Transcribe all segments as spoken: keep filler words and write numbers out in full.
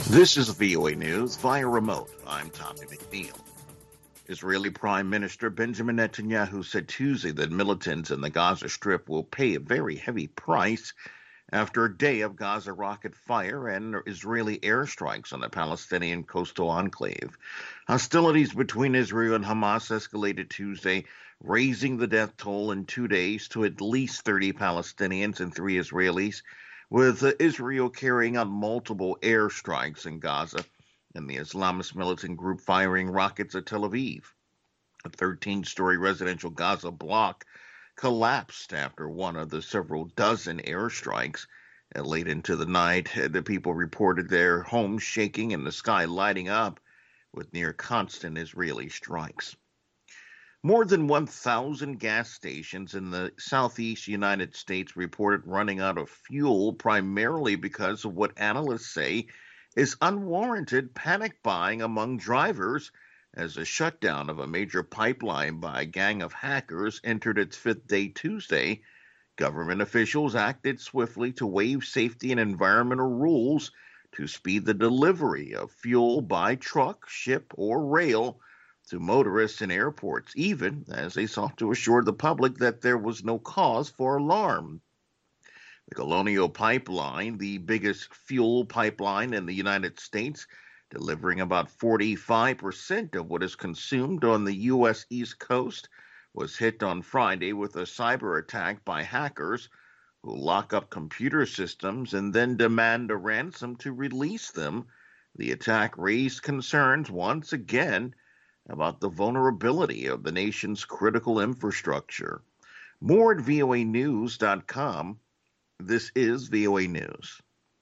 This is V O A News via remote. I'm Tommy McNeil. Israeli Prime Minister Benjamin Netanyahu said Tuesday that militants in the Gaza Strip will pay a very heavy price after a day of Gaza rocket fire and Israeli airstrikes on the Palestinian coastal enclave. Hostilities between Israel and Hamas escalated Tuesday, raising the death toll in two days to at least thirty Palestinians and three Israelis, with Israel carrying out multiple airstrikes in Gaza and the Islamist militant group firing rockets at Tel Aviv. A thirteen-story residential Gaza block collapsed after one of the several dozen airstrikes. And late into the night, the people reported their homes shaking and the sky lighting up with near constant Israeli strikes. More than one thousand gas stations in the southeast United States reported running out of fuel, primarily because of what analysts say is unwarranted panic buying among drivers as a shutdown of a major pipeline by a gang of hackers entered its fifth day Tuesday. Government officials acted swiftly to waive safety and environmental rules to speed the delivery of fuel by truck, ship, or rail to motorists in airports, even as they sought to assure the public that there was no cause for alarm. The Colonial Pipeline, the biggest fuel pipeline in the United States, delivering about forty-five percent of what is consumed on the U S East Coast, was hit on Friday with a cyber attack by hackers who lock up computer systems and then demand a ransom to release them. The attack raised concerns once again about the vulnerability of the nation's critical infrastructure. More at V O A news dot com. This is V O A News.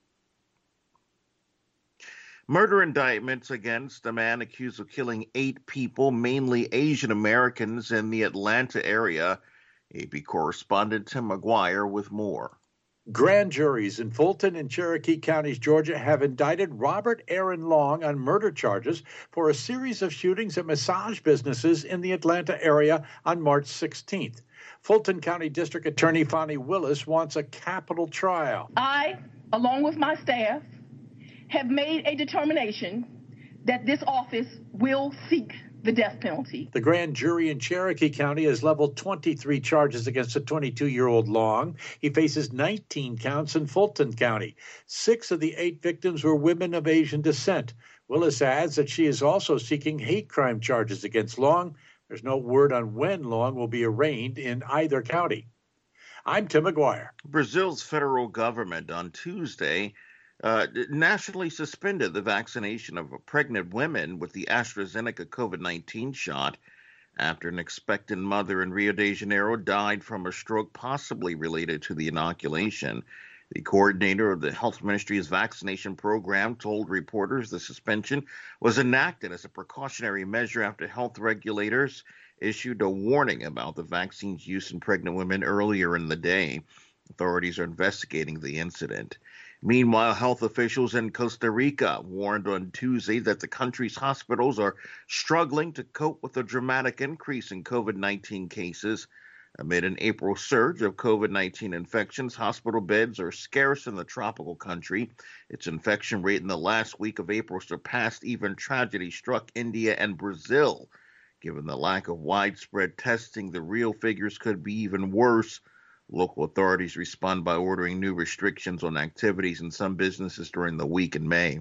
Murder indictments against a man accused of killing eight people, mainly Asian Americans, in the Atlanta area. A P correspondent Tim McGuire with more. Grand juries in Fulton and Cherokee counties, Georgia, have indicted Robert Aaron Long on murder charges for a series of shootings at massage businesses in the Atlanta area on March sixteenth. Fulton County District Attorney Fonnie Willis wants a capital trial. I, along with my staff, have made a determination that this office will seek the death penalty. The grand jury in Cherokee County has leveled twenty-three charges against a twenty-two-year-old Long. He faces nineteen counts in Fulton County. Six of the eight victims were women of Asian descent. Willis adds that she is also seeking hate crime charges against Long. There's no word on when Long will be arraigned in either county. I'm Tim McGuire. Brazil's federal government on Tuesday Uh, nationally suspended the vaccination of pregnant women with the AstraZeneca COVID nineteen shot after an expectant mother in Rio de Janeiro died from a stroke possibly related to the inoculation. The coordinator of the health ministry's vaccination program told reporters the suspension was enacted as a precautionary measure after health regulators issued a warning about the vaccine's use in pregnant women earlier in the day. Authorities are investigating the incident. Meanwhile, health officials in Costa Rica warned on Tuesday that the country's hospitals are struggling to cope with a dramatic increase in COVID nineteen cases. Amid an April surge of COVID nineteen infections, hospital beds are scarce in the tropical country. Its infection rate in the last week of April surpassed even tragedy-struck India and Brazil. Given the lack of widespread testing, the real figures could be even worse. Local authorities respond by ordering new restrictions on activities in some businesses during the week in May.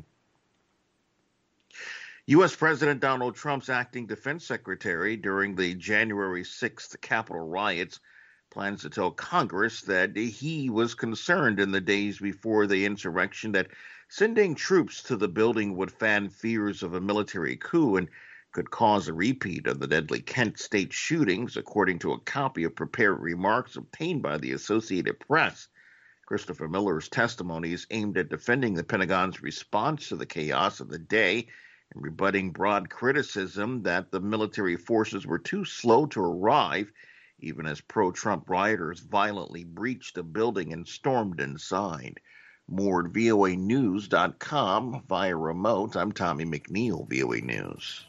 U S. President Donald Trump's acting defense secretary during the January sixth Capitol riots plans to tell Congress that he was concerned in the days before the insurrection that sending troops to the building would fan fears of a military coup and could cause a repeat of the deadly Kent State shootings, according to a copy of prepared remarks obtained by the Associated Press. Christopher Miller's testimony is aimed at defending the Pentagon's response to the chaos of the day and rebutting broad criticism that the military forces were too slow to arrive, even as pro-Trump rioters violently breached a building and stormed inside. More at V O A news dot com via remote. I'm Tommy McNeil, V O A News.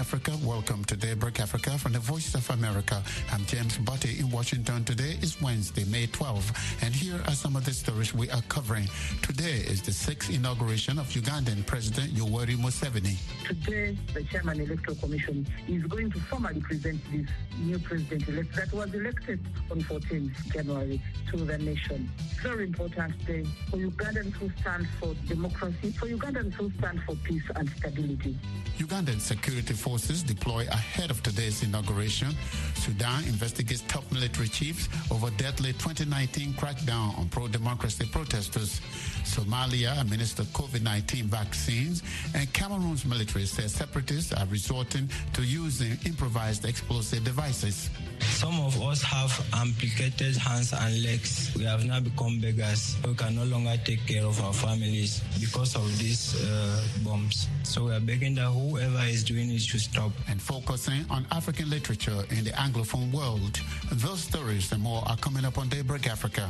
Africa. Welcome to Daybreak Africa from the Voice of America. I'm James Butte in Washington. Today is Wednesday, May twelfth, and here are some of the stories we are covering. Today is the sixth inauguration of Ugandan President Yoweri Museveni. Today, the Chairman Electoral Commission is going to formally present this new president-elect that was elected on fourteenth January to the nation. Very important day for Ugandans who stand for democracy, for Ugandans who stand for peace and stability. Ugandan security forces deploy ahead of today's inauguration. Sudan investigates top military chiefs over deadly twenty nineteen crackdown on pro-democracy protesters. Somalia administered COVID nineteen vaccines, and Cameroon's military says separatists are resorting to using improvised explosive devices. Some of us have amputated hands and legs. We have now become beggars. We can no longer take care of our families because of these uh, bombs. So we are begging that whoever is doing it should stop. And focusing on African literature in the Anglophone world. Those stories and more are coming up on Daybreak Africa.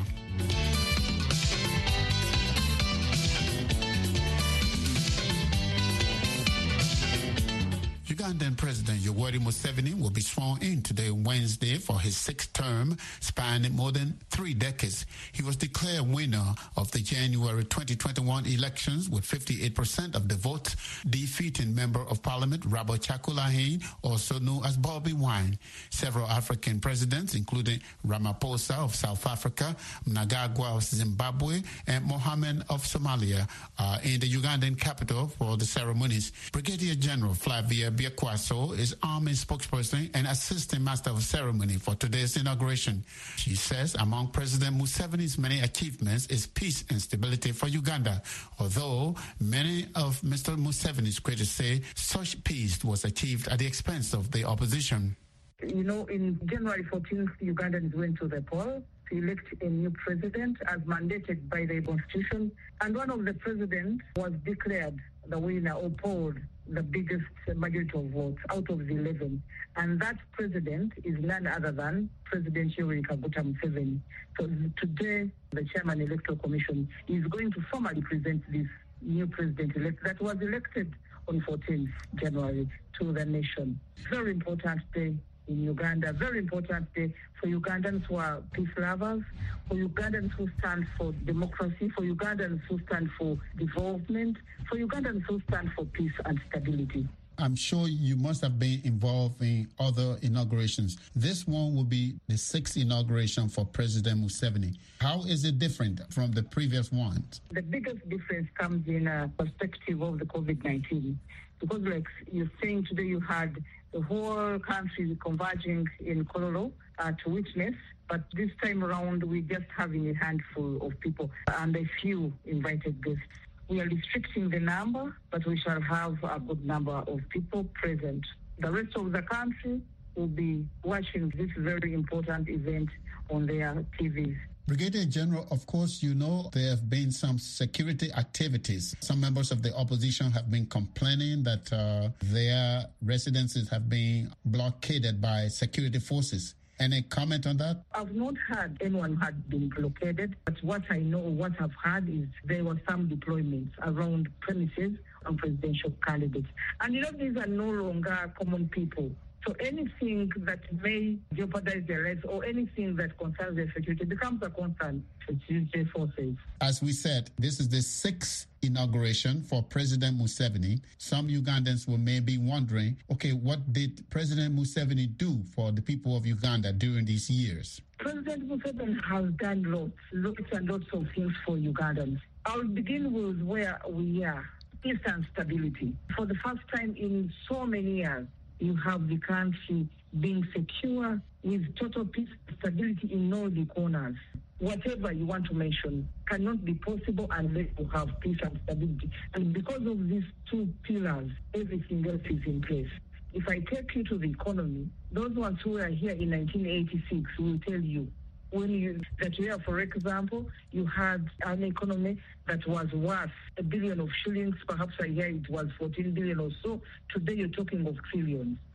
Ugandan President Yoweri Museveni will be sworn in today, Wednesday, for his sixth term, spanning more than three decades. He was declared winner of the January twenty twenty-one elections with fifty-eight percent of the vote, defeating Member of Parliament Robert Chagulanyi, also known as Bobi Wine. Several African presidents, including Ramaphosa of South Africa, Mnangagwa of Zimbabwe, and Mohamed of Somalia, are in the Ugandan capital for the ceremonies. Brigadier General Flavia Biakwaso is Army spokesperson and assistant master of ceremony for today's inauguration. She says among President Museveni's many achievements is peace and stability for Uganda, although many of Mister Museveni's critics say such peace was achieved at the expense of the opposition. You know, in January fourteenth, Ugandans went to the poll to elect a new president as mandated by the Constitution, and one of the presidents was declared the winner or polled the biggest majority of votes out of the eleven. And that president is none other than President Yoweri Kaguta Museveni. So today, the Chairman Electoral Commission is going to formally present this new president-elect that was elected on fourteenth January to the nation. Very important day in Uganda, very important day for Ugandans who are peace lovers, for Ugandans who stand for democracy, for Ugandans who stand for development, for Ugandans who stand for peace and stability. I'm sure you must have been involved in other inaugurations. This one will be the sixth inauguration for President Museveni. How is it different from the previous ones? The biggest difference comes in a perspective of the COVID nineteen. Because like you're saying today, you had the whole country converging in Kololo uh, to witness, but this time around we're just having a handful of people and a few invited guests. We are restricting the number, but we shall have a good number of people present. The rest of the country will be watching this very important event on their T Vs. Brigadier General, of course, you know there have been some security activities. Some members of the opposition have been complaining that uh, their residences have been blockaded by security forces. Any comment on that? I've not heard anyone had been blockaded, but what I know, what I've heard is there were some deployments around premises on presidential candidates. And you know, these are no longer common people. So anything that may jeopardize their lives or anything that concerns their security becomes a concern for security forces. As we said, this is the sixth inauguration for President Museveni. Some Ugandans will maybe wondering, okay, what did President Museveni do for the people of Uganda during these years? President Museveni has done lots, lots and lots of things for Ugandans. I'll begin with where we are, peace and stability. For the first time in so many years, you have the country being secure with total peace and stability in all the corners. Whatever you want to mention cannot be possible unless you have peace and stability. And because of these two pillars, everything else is in place. If I take you to the economy, those ones who were here in nineteen eighty-six will tell you when you that year, for example, you had an economy that was worth a billion of shillings. Perhaps I hear it was fourteen billion or so. Today you're talking of trillions.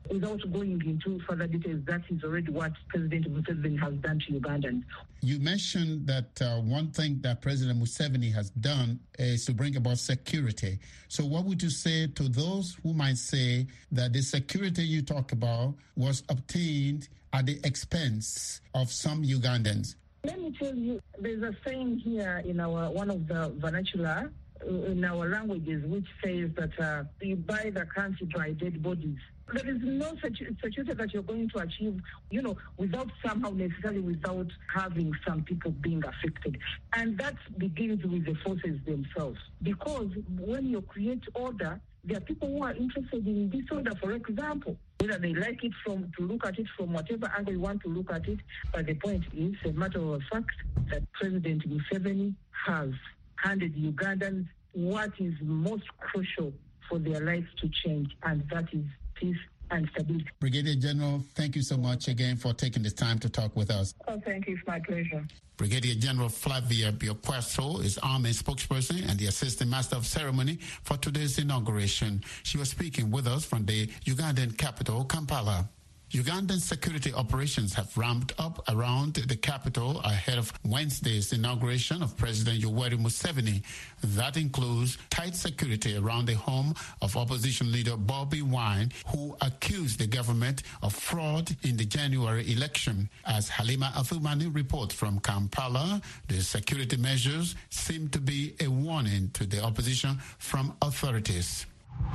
Without going into further details, that is already what President Museveni has done to Ugandans. You mentioned that uh, one thing that President Museveni has done is to bring about security. So what would you say to those who might say that the security you talk about was obtained at the expense of some Ugandans? Let me tell you, there's a saying here in our one of the vernacular in our languages which says that uh, you buy the country by dead bodies. There is no security that you're going to achieve, you know, without somehow necessarily without having some people being affected. And that begins with the forces themselves. Because when you create order, there are people who are interested in disorder, for example. Whether they like it from to look at it from whatever angle you want to look at it. But the point is, a matter of fact, that President Museveni has handed Ugandans what is most crucial for their lives to change, and that is peace and stability. Brigadier General, thank you so much again for taking the time to talk with us. Oh, thank you. It's my pleasure. Brigadier General Flavia Bioquestro is Army spokesperson and the Assistant Master of Ceremony for today's inauguration. She was speaking with us from the Ugandan capital, Kampala. Ugandan security operations have ramped up around the capital ahead of Wednesday's inauguration of President Yoweri Museveni. That includes tight security around the home of opposition leader Bobi Wine, who accused the government of fraud in the January election. As Halima Athumani reports from Kampala, the security measures seem to be a warning to the opposition from authorities.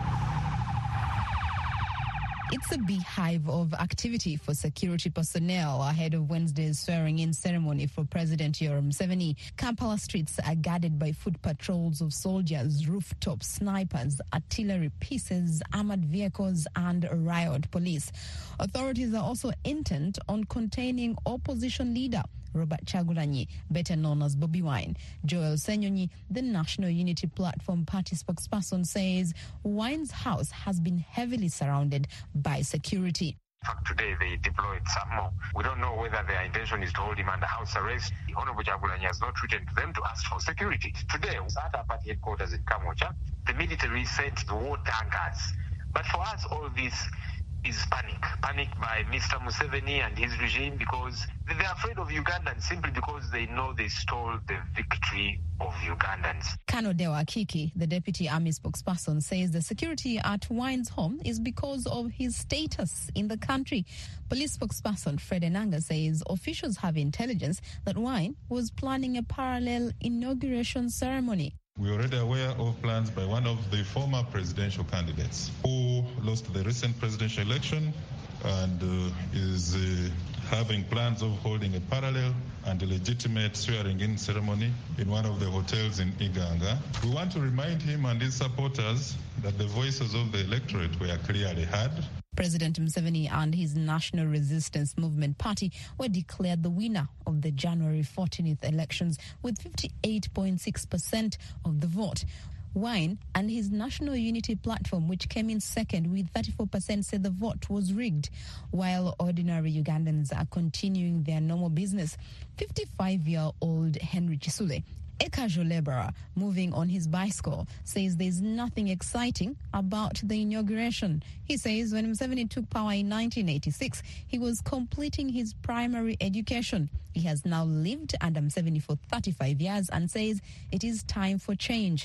It's a beehive of activity for security personnel ahead of Wednesday's swearing-in ceremony for President Yoweri Museveni. Kampala streets are guarded by foot patrols of soldiers, rooftop snipers, artillery pieces, armored vehicles, and riot police. Authorities are also intent on containing opposition leader Robert Kyagulanyi, better known as Bobi Wine. Joel Senyonyi, the National Unity Platform party spokesperson, says Wine's house has been heavily surrounded by security. In fact, today they deployed some more. We don't know whether their intention is to hold him under house arrest. The Honorable Kyagulanyi has not written to them to ask for security. Today, at our party headquarters in Kamwokya, the military sent the war tankers. But for us, all this is panic. Panic by Mister Museveni and his regime because they're afraid of Ugandans simply because they know they stole the victory of Ugandans. Kano Dewa Kiki, the deputy army spokesperson, says the security at Wine's home is because of his status in the country. Police spokesperson Fred Enanga says officials have intelligence that Wine was planning a parallel inauguration ceremony. We're already aware of plans by one of the former presidential candidates who lost the recent presidential election and uh, is uh, having plans of holding a parallel and a legitimate swearing-in ceremony in one of the hotels in Iganga. We want to remind him and his supporters that the voices of the electorate were clearly heard. President Museveni and his National Resistance Movement party were declared the winner of the January fourteenth elections with fifty-eight point six percent of the vote. Wine and his National Unity Platform, which came in second with thirty-four percent, said the vote was rigged, while ordinary Ugandans are continuing their normal business. fifty-five-year-old Henry Chisule, a casual laborer moving on his bicycle, says there's nothing exciting about the inauguration. He says when Museveni took power in nineteen eighty-six, he was completing his primary education. He has now lived under Museveni for thirty-five years and says it is time for change.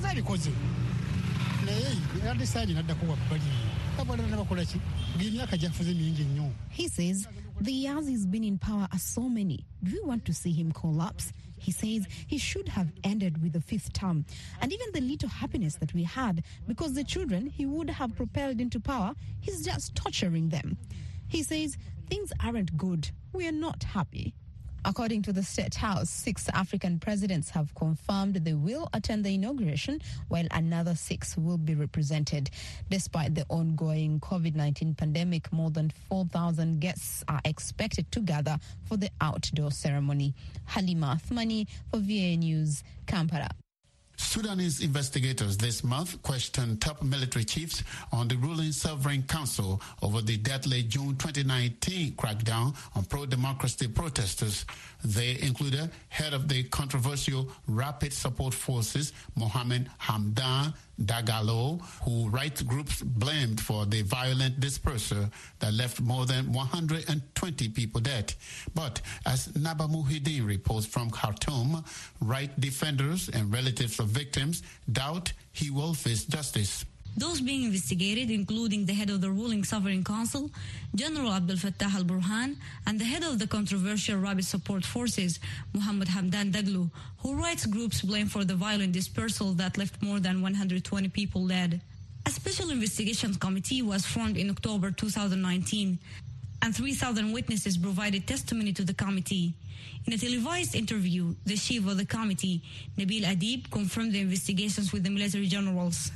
He says the years he's been in power are so many. Do we want to see him collapse? He says he should have ended with the fifth term. And even the little happiness that we had, because the children he would have propelled into power, he's just torturing them. He says things aren't good. We are not happy. According to the State House, six African presidents have confirmed they will attend the inauguration, while another six will be represented. Despite the ongoing COVID nineteen pandemic, more than four thousand guests are expected to gather for the outdoor ceremony. Halima Athumani for V A News, Kampala. Sudanese investigators this month questioned top military chiefs on the ruling Sovereign Council over the deadly June twenty nineteen crackdown on pro-democracy protesters. They included head of the controversial Rapid Support Forces, Mohamed Hamdan Dagalo, who rights groups blamed for the violent dispersal that left more than one hundred twenty people dead. But as Naba Muhyiddin reports from Khartoum, right defenders and relatives of victims doubt he will face justice. Those being investigated, including the head of the ruling Sovereign Council, General Abdel Fattah al-Burhan, and the head of the controversial Rapid Support Forces, Muhammad Hamdan Daglo, who rights groups blame for the violent dispersal that left more than one hundred twenty people dead. A special investigation committee was formed in October two thousand nineteen, and three thousand witnesses provided testimony to the committee. In a televised interview, the chief of the committee, Nabil Adib, confirmed the investigations with the military generals.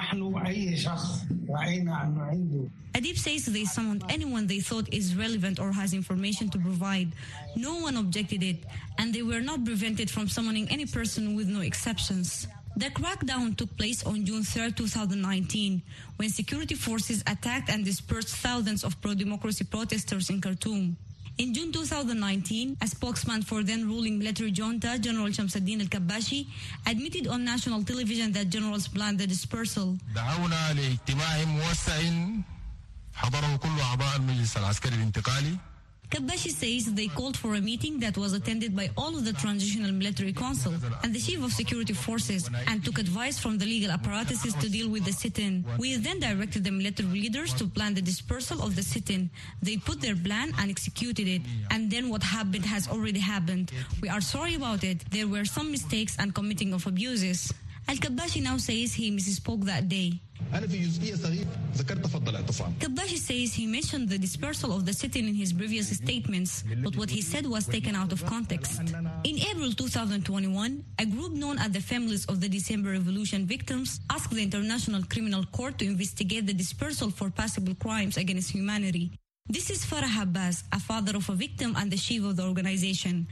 Adib says they summoned anyone they thought is relevant or has information to provide. No one objected it, and they were not prevented from summoning any person with no exceptions. The crackdown took place on June third, two thousand nineteen, when security forces attacked and dispersed thousands of pro-democracy protesters in Khartoum. In June two thousand nineteen, a spokesman for then-ruling military junta, General Shamsuddin al-Kabbashi, admitted on national television that generals planned the dispersal. دعونا لاجتماع موسع حضره كل أعضاء المجلس العسكري الانتقالي. Kabbashi says they called for a meeting that was attended by all of the Transitional Military Council and the Chief of Security Forces, and took advice from the legal apparatuses to deal with the sit-in. We then directed the military leaders to plan the dispersal of the sit-in. They put their plan and executed it, and then what happened has already happened. We are sorry about it. There were some mistakes and committing of abuses. Al-Kabbashi now says he misspoke that day. Kabbashi says he mentioned the dispersal of the sit-in in his previous statements, but what he said was taken out of context. In April two thousand twenty-one, a group known as the Families of the December Revolution Victims asked the International Criminal Court to investigate the dispersal for possible crimes against humanity. This is Farah Abbas, a father of a victim and the chief of the organization.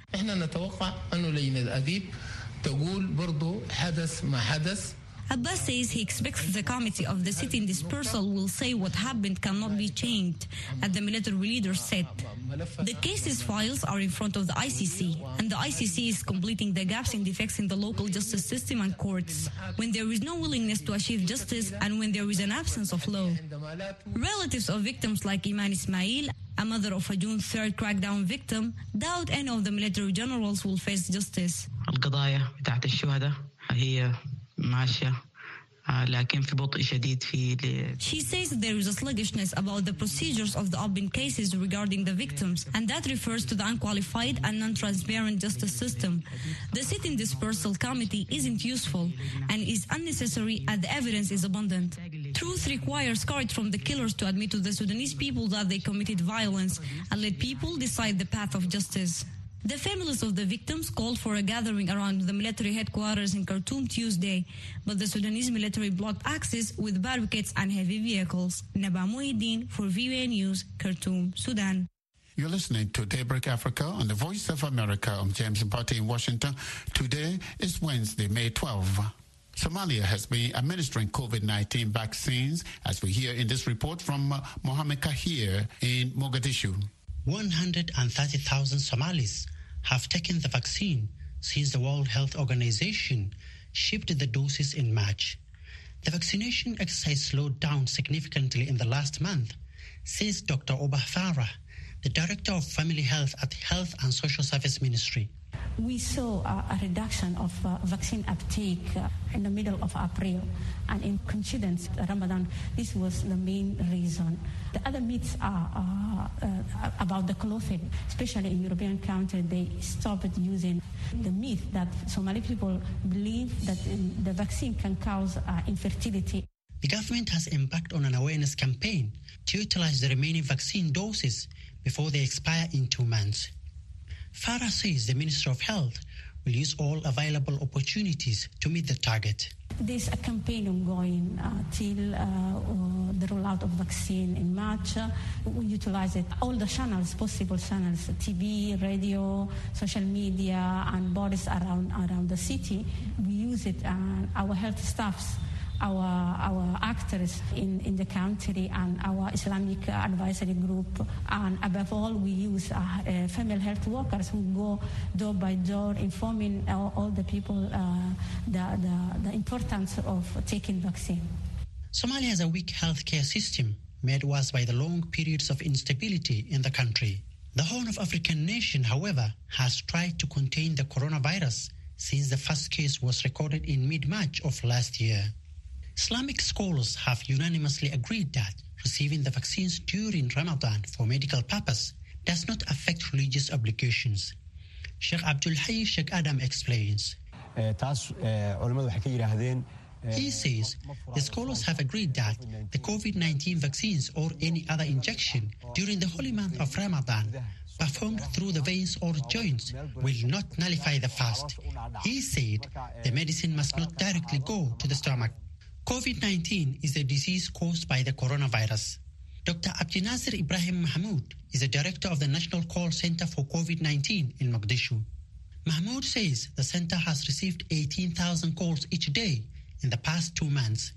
Abbas says he expects the committee of the sit-in dispersal will say what happened cannot be changed, as the military leader said. The case's files are in front of the I C C, and the I C C is completing the gaps and defects in the local justice system and courts, when there is no willingness to achieve justice and when there is an absence of law. Relatives of victims like Iman Ismail, a mother of a June third crackdown victim, doubt any of the military generals will face justice. القضايا بتاعت الشهداء هي ماشية لكن في بطء شديد في. She says there is a sluggishness about the procedures of the open cases regarding the victims, and that refers to the unqualified and non-transparent justice system. The sit-in dispersal committee isn't useful and is unnecessary as the evidence is abundant. Truth requires courage from the killers to admit to the Sudanese people that they committed violence and let people decide the path of justice. The families of the victims called for a gathering around the military headquarters in Khartoum Tuesday, but the Sudanese military blocked access with barricades and heavy vehicles. Naba Muhyiddin for V O A News, Khartoum, Sudan. You're listening to Daybreak Africa on the Voice of America. I'm James Mbati in Washington. Today is Wednesday, May twelfth. Somalia has been administering COVID nineteen vaccines, as we hear in this report from uh, Mohammed Kahir in Mogadishu. one hundred thirty thousand Somalis have taken the vaccine since the World Health Organization shipped the doses in March. The vaccination exercise slowed down significantly in the last month, says Doctor Obah Farah, the Director of Family Health at Health and Social Service Ministry. We saw uh, a reduction of uh, vaccine uptake uh, in the middle of April, and in coincidence, Ramadan, this was the main reason. The other myths are uh, uh, about the clothing, especially in European countries. They stopped using the myth that Somali people believe that um, the vaccine can cause uh, infertility. The government has embarked on an awareness campaign to utilize the remaining vaccine doses before they expire in two months. Farah says the Ministry of Health will use all available opportunities to meet the target. There's a campaign ongoing uh, till uh, uh, the rollout of vaccine in March. Uh, we utilize it, all the channels, possible channels, T V, radio, social media, and bodies around around the city. We use it, and our health staffs our our actors in, in the country and our Islamic advisory group. And above all, we use uh, uh, female health workers who go door by door informing all, all the people uh, the, the, the importance of taking vaccine. Somalia has a weak healthcare system made worse by the long periods of instability in the country. The Horn of African nation, however, has tried to contain the coronavirus since the first case was recorded in mid-March of last year. Islamic scholars have unanimously agreed that receiving the vaccines during Ramadan for medical purpose does not affect religious obligations. Sheikh Abdul Hayy Sheikh Adam explains. He says the scholars have agreed that the COVID nineteen vaccines or any other injection during the holy month of Ramadan performed through the veins or joints will not nullify the fast. He said the medicine must not directly go to the stomach. COVID nineteen is a disease caused by the coronavirus. Doctor Abdinasir Ibrahim Mahmoud is the director of the National Call Center for COVID nineteen in Mogadishu. Mahmoud says the center has received eighteen thousand calls each day in the past two months.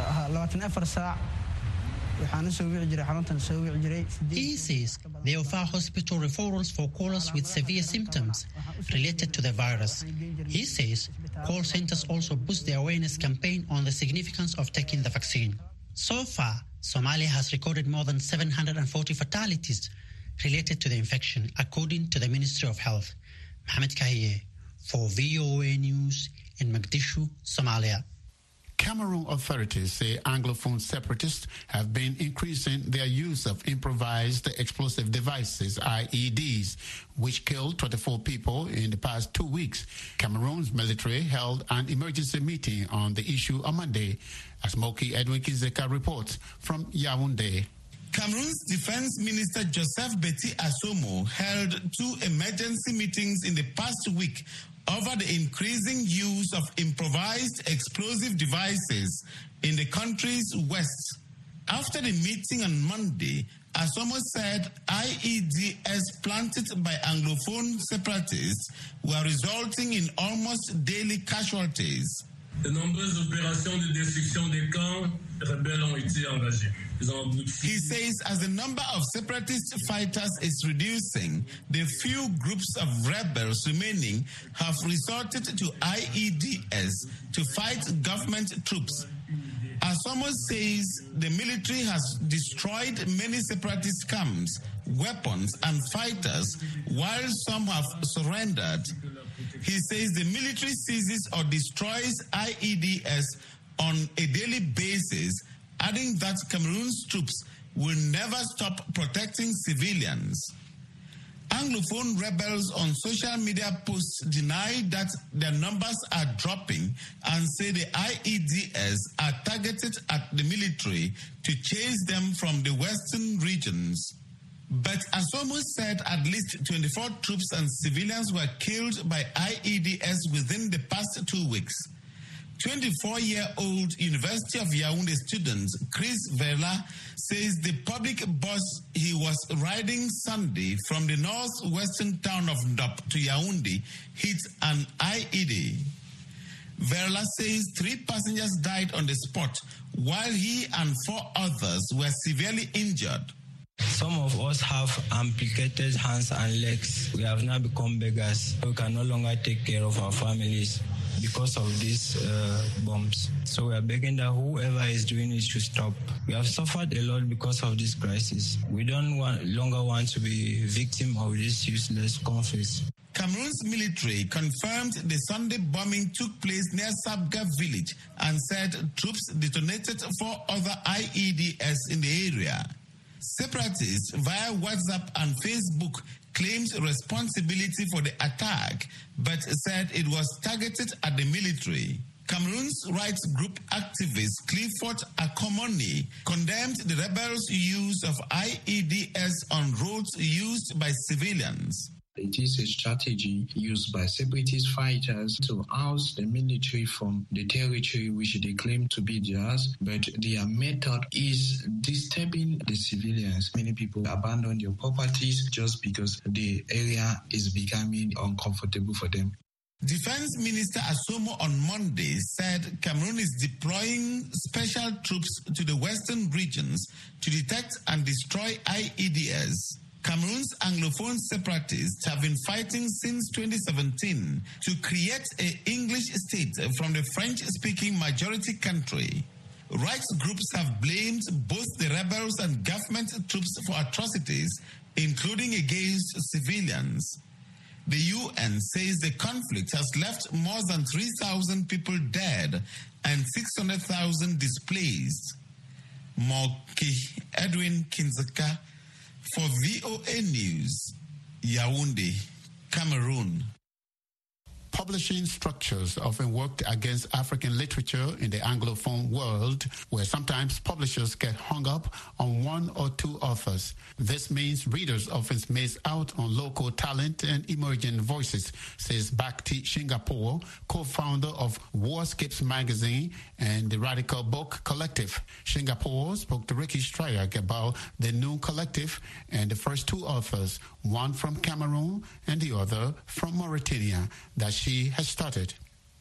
He says they offer hospital referrals for callers with severe symptoms related to the virus. He says call centers also boost the awareness campaign on the significance of taking the vaccine. So far, Somalia has recorded more than seven hundred forty fatalities related to the infection, according to the Ministry of Health. Mohamed Kahiye for V O A News in Mogadishu, Somalia. Cameroon authorities say Anglophone separatists have been increasing their use of improvised explosive devices, I E Ds, which killed twenty-four people in the past two weeks. Cameroon's military held an emergency meeting on the issue on Monday, as Moki Edwin Kizeka reports from Yaoundé. Cameroon's Defense Minister Joseph Betty Asomo held two emergency meetings in the past week over the increasing use of improvised explosive devices in the country's west. After the meeting on Monday, Asomo said I E Ds planted by Anglophone separatists were resulting in almost daily casualties. De nombreuses opérations de destruction des camps rebelles ont été engagées. He says as the number of separatist fighters is reducing, the few groups of rebels remaining have resorted to I E Ds to fight government troops. Asomo says the military has destroyed many separatist camps, weapons, and fighters, while some have surrendered. He says the military seizes or destroys I E Ds on a daily basis, adding that Cameroon's troops will never stop protecting civilians. Anglophone rebels on social media posts deny that their numbers are dropping and say the I E Ds are targeted at the military to chase them from the western regions. But Asomo said at least twenty-four troops and civilians were killed by I E Ds within the past two weeks. twenty-four-year-old University of Yaoundé student Chris Verla says the public bus he was riding Sunday from the northwestern town of Ndop to Yaoundé hit an I E D. Verla says three passengers died on the spot, while he and four others were severely injured. Some of us have amputated hands and legs. We have now become beggars. We can no longer take care of our families because of these uh, bombs. So we are begging that whoever is doing it should stop. We have suffered a lot because of this crisis. We don't want, longer want to be victim of this useless conflict. Cameroon's military confirmed the Sunday bombing took place near Sabga village and said troops detonated four other I E Ds in the area. Separatists via WhatsApp and Facebook claimed responsibility for the attack, but said it was targeted at the military. Cameroon's rights group activist Clifford Akomoni condemned the rebels' use of I E Ds on roads used by civilians. It is a strategy used by separatist fighters to oust the military from the territory which they claim to be theirs, but their method is disturbing the civilians. Many people abandon their properties just because the area is becoming uncomfortable for them. Defense Minister Asomo on Monday said Cameroon is deploying special troops to the western regions to detect and destroy I E D S. Cameroon's Anglophone separatists have been fighting since twenty seventeen to create an English state from the French-speaking majority country. Rights groups have blamed both the rebels and government troops for atrocities, including against civilians. The U N says the conflict has left more than three thousand people dead and six hundred thousand displaced. Moki Edwin Kinzaka for V O A News, Yaoundé, Cameroon. Publishing structures often worked against African literature in the Anglophone world, where sometimes publishers get hung up on one or two authors. This means readers often miss out on local talent and emerging voices, says Bhakti Shingapore, co-founder of Warscapes magazine and the Radical Book Collective. Shingapore spoke to Ricky Strayak about the new collective and the first two authors, one from Cameroon and the other from Mauritania, that she has started.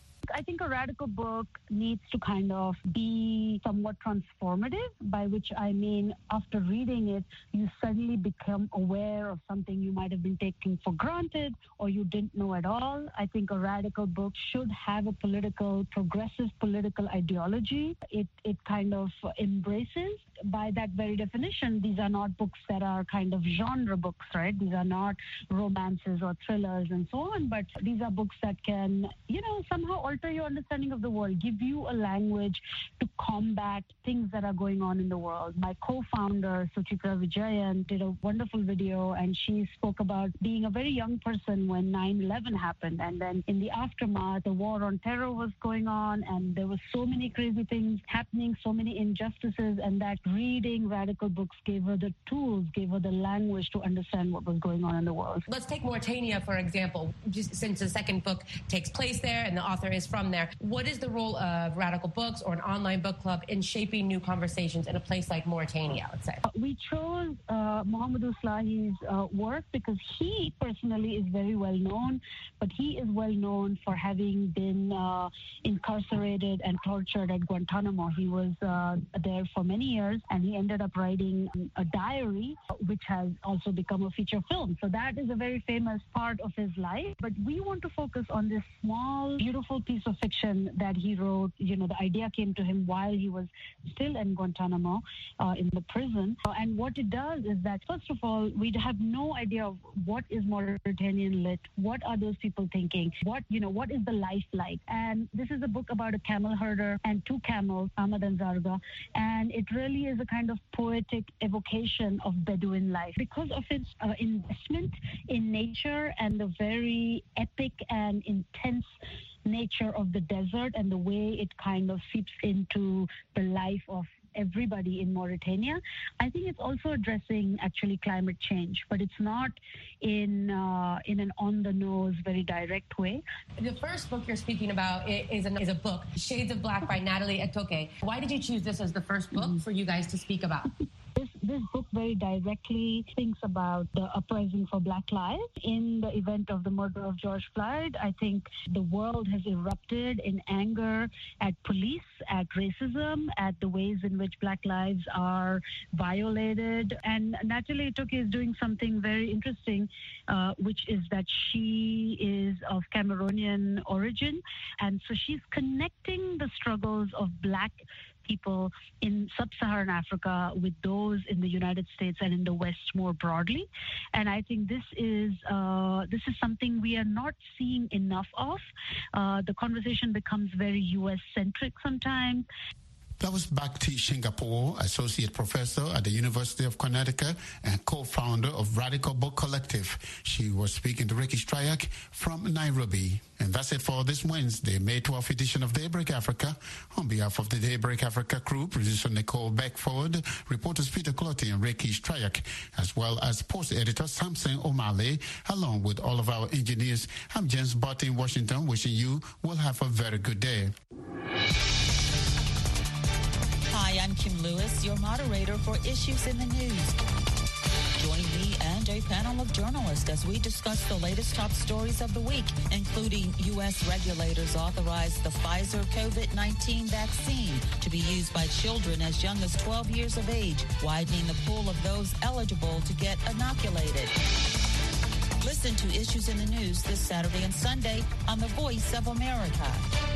I think a radical book needs to kind of be somewhat transformative, by which I mean after reading it, you suddenly become aware of something you might have been taking for granted or you didn't know at all. I think a radical book should have a political, progressive political ideology. It, it kind of embraces. By that very definition, these are not books that are kind of genre books, right? These are not romances or thrillers and so on, but these are books that can, you know, somehow alter your understanding of the world, give you a language to combat things that are going on in the world. My co-founder, Suchitra Vijayan, did a wonderful video, and she spoke about being a very young person when nine eleven happened. And then in the aftermath, the war on terror was going on, and there were so many crazy things happening, so many injustices, and that reading radical books gave her the tools, gave her the language to understand what was going on in the world. Let's take Mauritania, for example, just since the second book takes place there and the author is from there. What is the role of radical books or an online book club in shaping new conversations in a place like Mauritania, let's say? We chose uh, Mohamedou Slahi's uh, work because he personally is very well known, but he is well known for having been uh, incarcerated and tortured at Guantanamo. He was uh, there for many years, and he ended up writing a diary, which has also become a feature film. So that is a very famous part of his life. But we want to focus on this small, beautiful piece of fiction that he wrote. You know, the idea came to him while he was still in Guantanamo, uh, in the prison. Uh, and what it does is that, first of all, we have no idea of what is Mauritanian lit, what are those people thinking, what, you know, what is the life like. And this is a book about a camel herder and two camels, Ahmad and Zarga, and it really is a kind of poetic evocation of Bedouin life because of its uh, investment in nature and the very epic and intense nature of the desert and the way it kind of seeps into the life of everybody in Mauritania. I think it's also addressing actually climate change, but it's not in uh, in an on-the-nose, very direct way. The first book you're speaking about is a, is a book, Shades of Black by Natalie Etoke. Why did you choose this as the first book mm-hmm. for you guys to speak about? This, this book very directly thinks about the uprising for Black lives. In the event of the murder of George Floyd, I think the world has erupted in anger at police, at racism, at the ways in which Black lives are violated. And Natalie Etoke is doing something very interesting, uh, which is that she is of Cameroonian origin. And so she's connecting the struggles of Black people in sub-Saharan Africa with those in the United States and in the West more broadly. And I think this is uh, this is something we are not seeing enough of. Uh, the conversation becomes very U S-centric sometimes. That was Bhakti Shingapore, Associate Professor at the University of Connecticut and co-founder of Radical Book Collective. She was speaking to Ricky Strayak from Nairobi. And that's it for this Wednesday, May twelfth edition of Daybreak Africa. On behalf of the Daybreak Africa crew, producer Nicole Beckford, reporters Peter Clotty and Ricky Strayak, as well as post editor Samson O'Malley, along with all of our engineers, I'm James Butt in Washington, wishing you will have a very good day. Hi, I'm Kim Lewis, your moderator for Issues in the News. Join me and a panel of journalists as we discuss the latest top stories of the week, including U S regulators authorized the Pfizer COVID nineteen vaccine to be used by children as young as twelve years of age, widening the pool of those eligible to get inoculated. Listen to Issues in the News this Saturday and Sunday on the Voice of America.